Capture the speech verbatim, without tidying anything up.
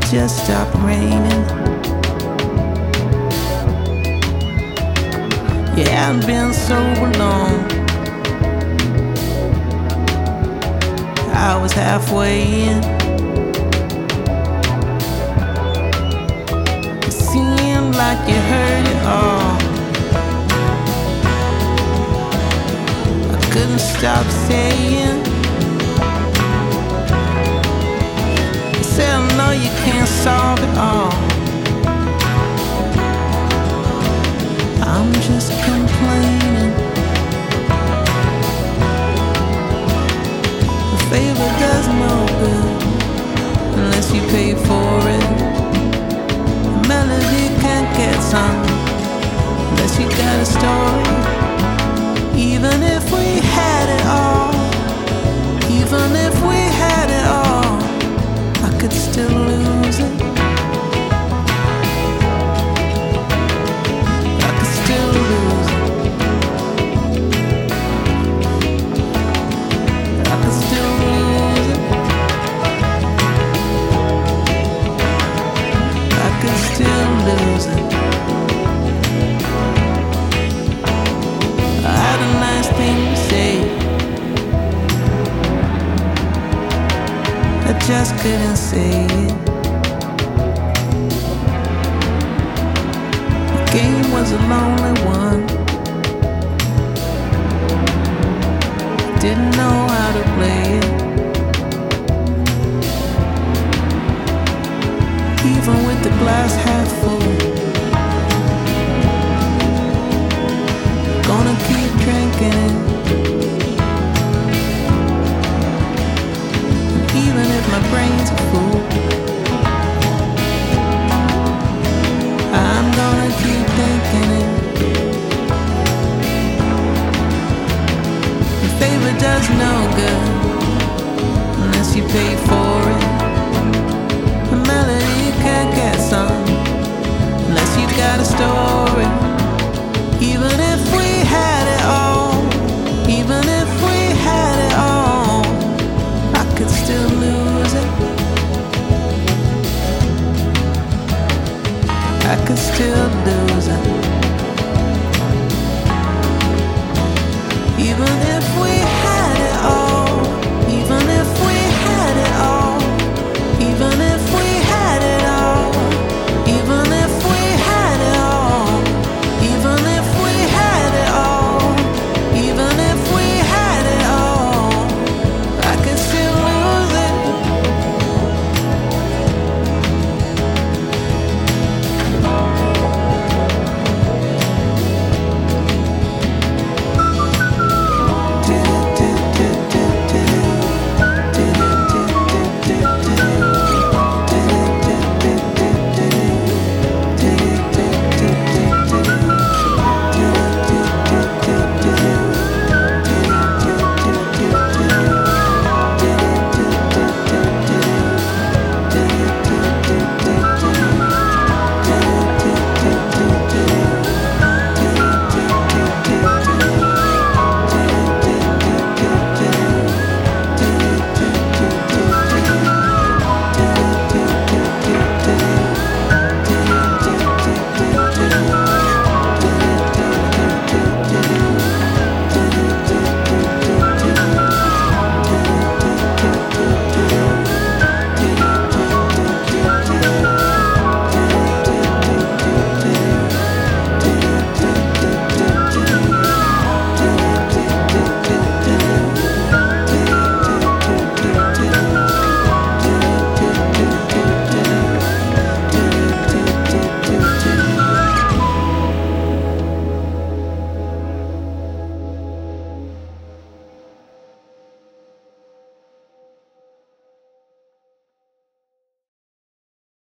just stopped raining. You hadn't been sober long. I was halfway in. It seemed like you heard it all. I couldn't stop saying, you said no, you can't solve it all. I'm just complaining. A favor does no good unless you pay for it. A melody can't get sung unless you got a story. Even if we had it all, even if we had it all, I could still lose it. I could still lose it. I could still lose it. I could still lose it. I had a nice thing to say, I just couldn't say it. The game was a lonely one. Didn't know how to play it. Even with the glass half full, gonna keep drinking it. Even if my brain's a fool, I'm gonna keep thinking it. The favor does no good unless you pay for it. The melody can't get sung unless you got a story.